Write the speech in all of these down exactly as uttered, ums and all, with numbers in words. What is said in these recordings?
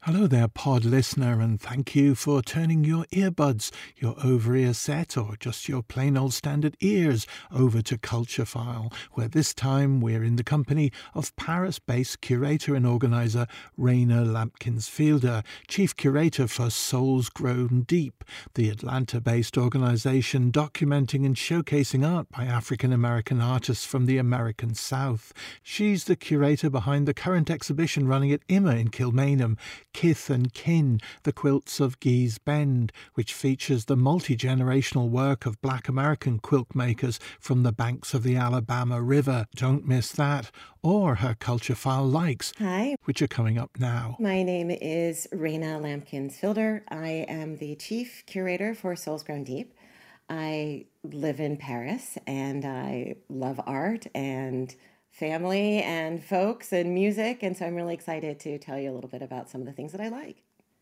Hello there, pod listener, and thank you for turning your earbuds, your over-ear set, or just your plain old standard ears over to Culturefile, where this time we're in the company of Paris-based curator and organiser Raina Lampkins-Fielder, chief curator for Souls Grown Deep, the Atlanta-based organisation documenting and showcasing art by African-American artists from the American South. She's the curator behind the current exhibition running at I M A in Kilmainham, Kith and Kin, The Quilts of Gee's Bend, which features the multi-generational work of black American quilt makers from the banks of the Alabama River. Don't miss that. Or her Culturefile likes, Hi, which are coming up now. my name is Raina Lampkins-Fielder. I am the chief curator for Souls Grown Deep. I live in Paris and I love art and family and folks and music, and so I'm really excited to tell you a little bit about some of the things that I like.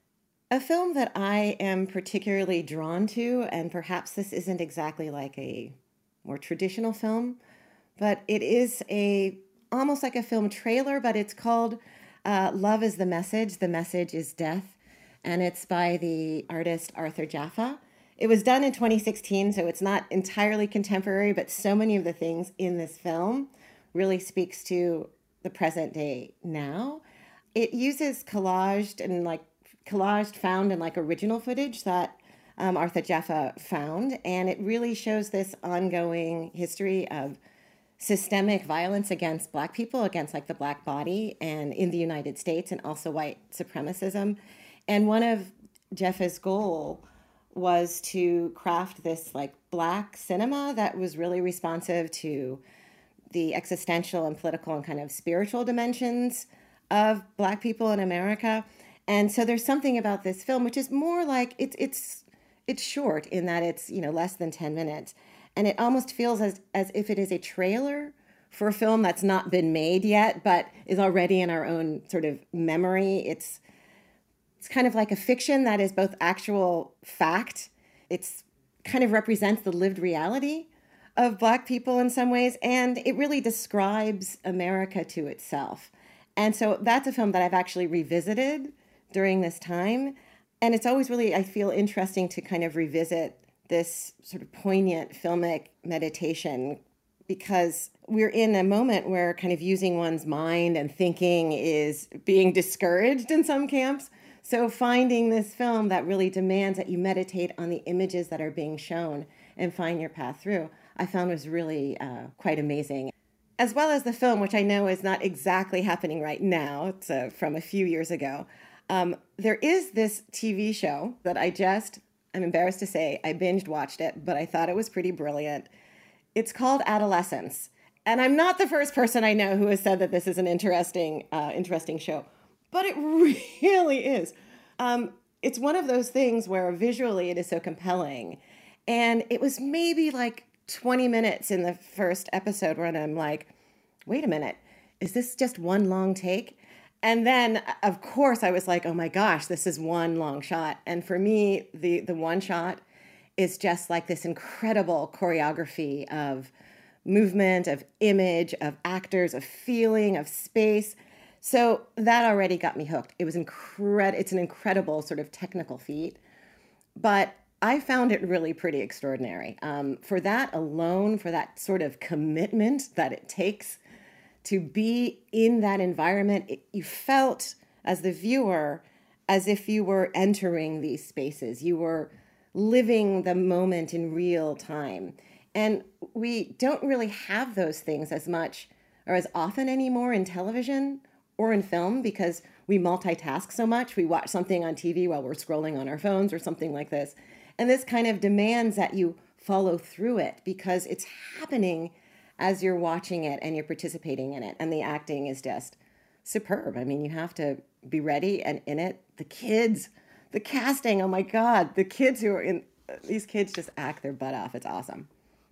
A film that I am particularly drawn to, and perhaps this isn't exactly like a more traditional film, but it is a almost like a film trailer, but it's called uh, Love is the Message, The Message is Death, and it's by the artist Arthur Jaffa. It was done in twenty sixteen, so it's not entirely contemporary, but so many of the things in this film really speaks to the present day now. It uses collaged and like collaged found and like original footage that um, Arthur Jaffa found, and it really shows this ongoing history of systemic violence against Black people, against like the Black body, and in the United States, and also white supremacism. And one of Jaffa's goal was to craft this like Black cinema that was really responsive to the existential and political and kind of spiritual dimensions of Black people in America. And so there's something about this film which is more like it's it's it's short in that it's, you know, less than ten minutes. And it almost feels as as if it is a trailer for a film that's not been made yet, but is already in our own sort of memory. It's it's kind of like a fiction that is both actual fact. It's kind of represents the lived reality of Black people in some ways, and it really describes America to itself. And so that's a film that I've actually revisited during this time. And it's always really, I feel, interesting to kind of revisit this sort of poignant filmic meditation, because we're in a moment where kind of using one's mind and thinking is being discouraged in some camps. So finding this film that really demands that you meditate on the images that are being shown and find your path through, I found was really uh, quite amazing. As well as the film, which I know is not exactly happening right now, it's uh, from a few years ago. Um, there is this T V show that I just, I'm embarrassed to say, I binged watched it, but I thought it was pretty brilliant. It's called Adolescence. And I'm not the first person I know who has said that this is an interesting, uh, interesting show, but it really is. Um, it's one of those things where visually it is so compelling. And it was maybe like twenty minutes in the first episode when I'm like, wait a minute, is this just one long take? And then, of course, I was like, oh my gosh, this is one long shot. And for me, the, the one shot is just like this incredible choreography of movement, of image, of actors, of feeling, of space. So that already got me hooked. It was incredible. It's an incredible sort of technical feat. But I found it really pretty extraordinary. Um, for that alone, for that sort of commitment that it takes to be in that environment, it, you felt as the viewer as if you were entering these spaces. You were living the moment in real time. And we don't really have those things as much or as often anymore in television or in film, because we multitask so much. We watch something on T V while we're scrolling on our phones or something like this. And this kind of demands that you follow through it because it's happening as you're watching it and you're participating in it. And the acting is just superb. I mean, you have to be ready and in it. The kids, the casting, oh my God, the kids who are in, these kids just act their butt off. It's awesome.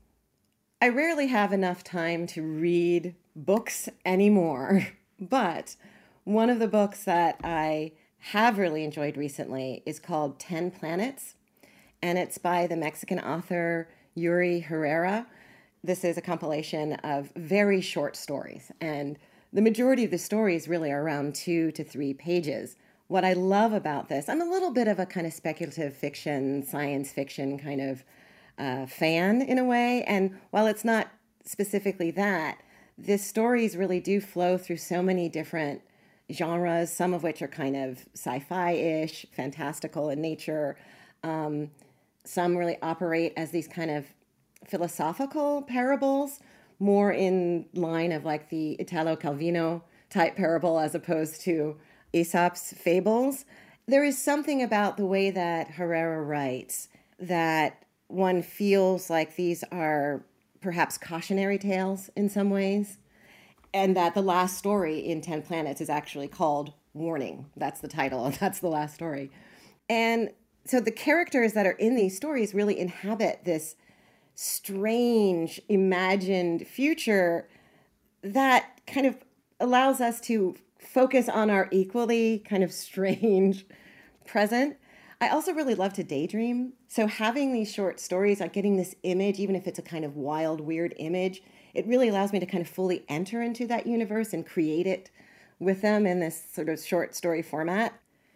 I rarely have enough time to read books anymore, but one of the books that I have really enjoyed recently is called Ten Planets, and it's by the Mexican author Yuri Herrera. This is a compilation of very short stories, and the majority of the stories really are around two to three pages, what I love about this, I'm a little bit of a kind of speculative fiction, science fiction kind of uh, fan in a way. And while it's not specifically that, the stories really do flow through so many different genres, some of which are kind of sci-fi-ish, fantastical in nature. Um, some really operate as these kind of philosophical parables, more in line of like the Italo Calvino type parable as opposed to Aesop's fables. There is something about the way that Herrera writes that one feels like these are perhaps cautionary tales in some ways, and that the last story in Ten Planets is actually called Warning. That's the title, and that's the last story. And so the characters that are in these stories really inhabit this strange, imagined future that kind of allows us to focus on our equally kind of strange present. I also really love to daydream. So having these short stories, like getting this image, even if it's a kind of wild, weird image, it really allows me to kind of fully enter into that universe and create it with them in this sort of short story format.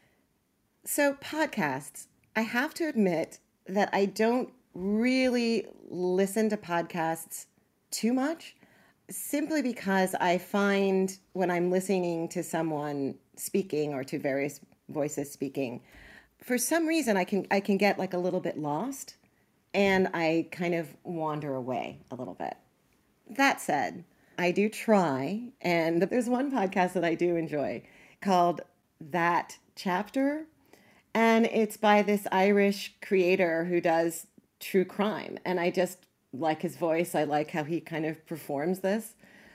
So podcasts, I have to admit that I don't really listen to podcasts too much, simply because I find when I'm listening to someone speaking or to various voices speaking, for some reason I can I can get like a little bit lost and I kind of wander away a little bit. That said, I do try, and there's one podcast that I do enjoy called That Chapter, and it's by this Irish creator who does true crime, and I just like his voice. I like how he kind of performs this.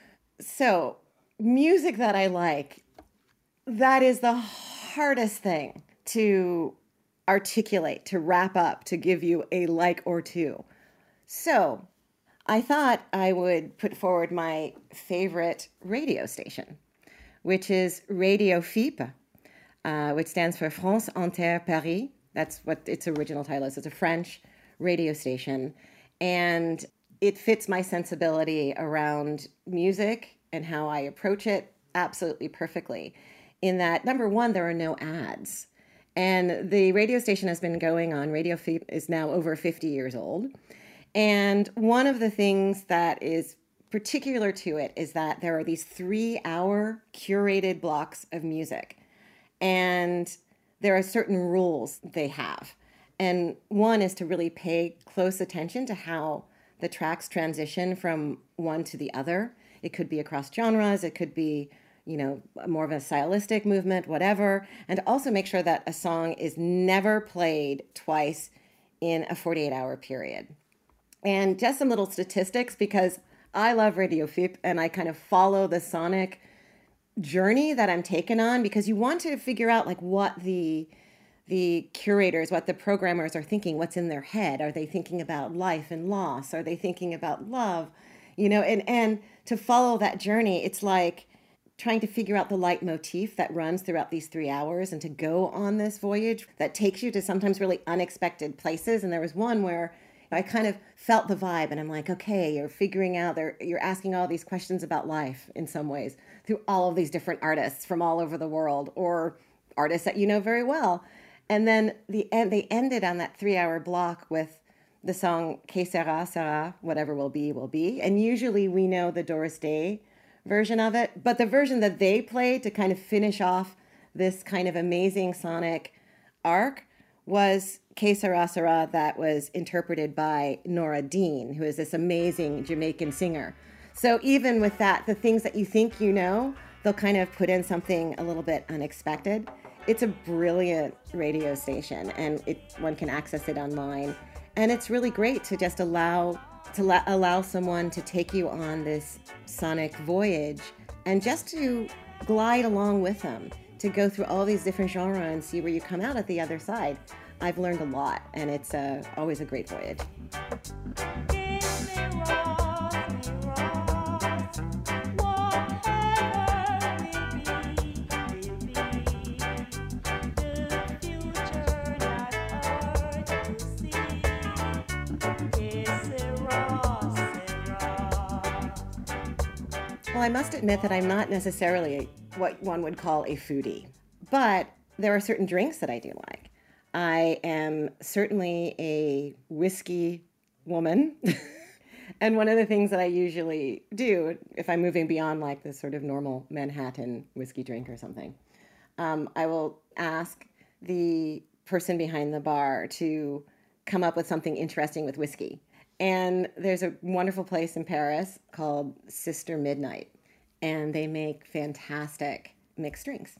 So, music that I like, that is the hardest thing to articulate, to wrap up, to give you a like or two. So, I thought I would put forward my favorite radio station, which is Radio F I P, uh, which stands for France Inter Paris. That's what its original title is. It's a French radio station, and it fits my sensibility around music and how I approach it absolutely perfectly. In that, number one, there are no ads. And the radio station has been going on. Radio F I P is now over fifty years old. And one of the things that is particular to it is that there are these three-hour curated blocks of music. And there are certain rules they have. And one is to really pay close attention to how the tracks transition from one to the other. It could be across genres. It could be, you know, more of a stylistic movement, whatever. And to also make sure that a song is never played twice in a forty-eight hour period. And just some little statistics, because I love Radio F I P and I kind of follow the sonic journey that I'm taken on, because you want to figure out like what the the curators, what the programmers are thinking, what's in their head. Are they thinking about life and loss? Are they thinking about love? You know, and, and to follow that journey, it's like trying to figure out the leitmotif that runs throughout these three hours and to go on this voyage that takes you to sometimes really unexpected places. And there was one where I kind of felt the vibe and I'm like, okay, you're figuring out, there, you're asking all these questions about life in some ways through all of these different artists from all over the world, or artists that you know very well. And then the end, they ended on that three hour block with the song Que Sera, Sera, whatever will be, will be. And usually we know the Doris Day version of it, but the version that they played to kind of finish off this kind of amazing sonic arc was Que Sera, Sera, that was interpreted by Nora Dean, who is this amazing Jamaican singer. So even with that, the things that you think you know, they'll kind of put in something a little bit unexpected. It's a brilliant radio station, and it, one can access it online. And it's really great to just allow to la- allow someone to take you on this sonic voyage and just to glide along with them, to go through all these different genres and see where you come out at the other side. I've learned a lot, and it's uh, always a great voyage. Well, I must admit that I'm not necessarily what one would call a foodie, but There are certain drinks that I do like. I am certainly a whiskey woman. And one of the things that I usually do if I'm moving beyond like the sort of normal Manhattan whiskey drink or something, um, I will ask the person behind the bar to come up with something interesting with whiskey. And there's a wonderful place in Paris called Sister Midnight, and they make fantastic mixed drinks.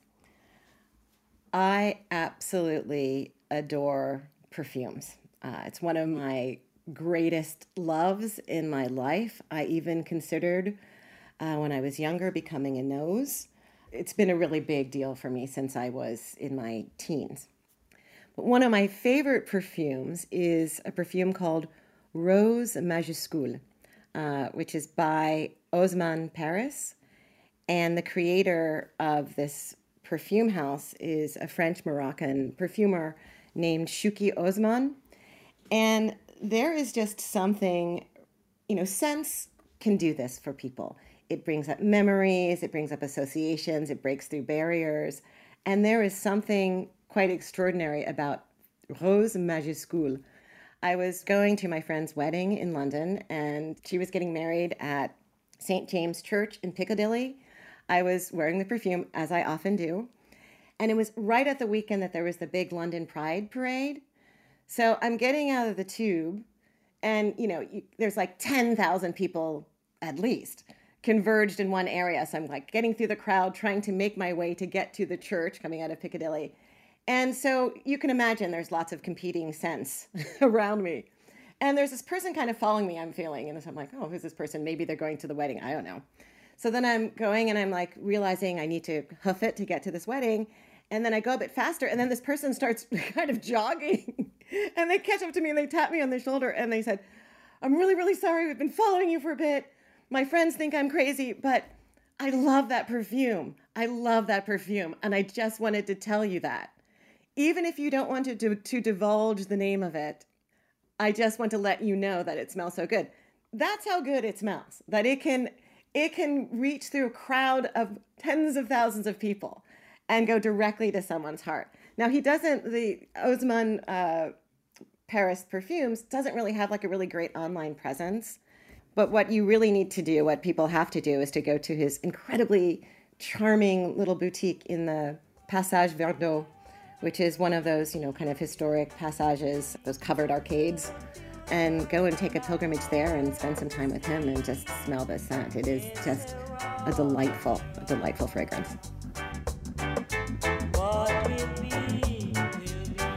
I absolutely adore perfumes. Uh, it's one of my greatest loves in my life. I even considered, uh, when I was younger, becoming a nose. It's been a really big deal for me since I was in my teens. But one of my favorite perfumes is a perfume called Rose Majuscule, uh, which is by Osman Paris. And the creator of this perfume house is a French-Moroccan perfumer named Chouki Osman. And there is just something, you know, scents can do this for people. It brings up memories, it brings up associations, it breaks through barriers. And there is something quite extraordinary about Rose Majuscule. I was going to my friend's wedding in London, and she was getting married at Saint James Church in Piccadilly. I was wearing the perfume, as I often do. And it was right at the weekend that there was the big London Pride parade. So I'm getting out of the tube, and, you know, you, there's like ten thousand people at least converged in one area. So I'm like getting through the crowd, trying to make my way to get to the church coming out of Piccadilly. And so you can imagine there's lots of competing scents around me. And there's this person kind of following me, I'm feeling. And so I'm like, oh, who's this person? Maybe they're going to the wedding. I don't know. So then I'm going and I'm like realizing I need to hoof it to get to this wedding. And then I go a bit faster. And then this person starts kind of jogging. And they catch up to me and they tap me on the shoulder. And they said, I'm really, really sorry. We've been following you for a bit. My friends think I'm crazy, but I love that perfume. I love that perfume. And I just wanted to tell you that. Even if you don't want to, to, to divulge the name of it, I just want to let you know that it smells so good. That's how good it smells, that it can, it can reach through a crowd of tens of thousands of people and go directly to someone's heart. Now, he doesn't, the Osman uh, Paris Perfumes doesn't really have like a really great online presence. But what you really need to do, what people have to do, is to go to his incredibly charming little boutique in the Passage Verdot, which is one of those, you know, kind of historic passages, those covered arcades, and go and take a pilgrimage there and spend some time with him and just smell the scent. It is just a delightful, a delightful fragrance. What will be, will be.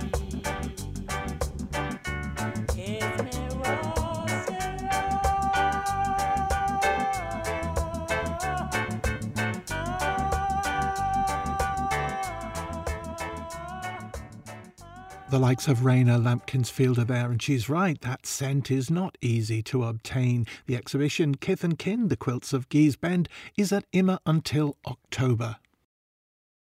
The likes of Raina Lampkins-Fielder there, and she's right, that scent is not easy to obtain. The exhibition Kith and Kin, The Quilts of Gee's Bend, is at I M A until October.